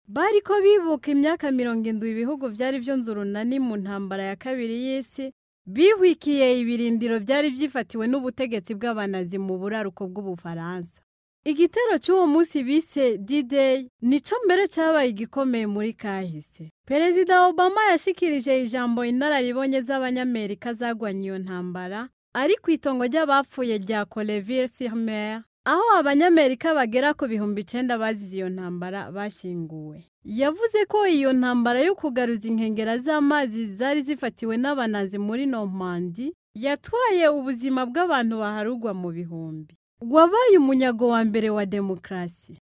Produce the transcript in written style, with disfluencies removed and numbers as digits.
bariko bibuka imyaka 70 ibihugu vyari vyunze urunani mu ntambara ya kabiri y'isi bihwikiye ibirindiro vyari vyifatiwe n'ubutegetsi bw'abanazi mu buraruko bw'Ubufaransa. Igitero cy'uwo munsi bise D-Day nico mbere cyabaye igikomeye muri kahise. Perezida Obama yashikirije ijambo inararibonye z'abanyamerika zagwanye iyo ntambara ari kwitongo ry'abapfuye rya Colleville-sur-Mer, aho abanyamerika bagera ku 9,000 bazize iyo ntambara bashinguwe. Yavuze ko iyo ntambara yo kugaruza inkengera z'amazi zari zifatiwe n'abanazi muri Normandie yatwaye ubuzima bw'abantu baharugwa mu bihumbi. Wabaye umunyago wa mbere wa demokrasi.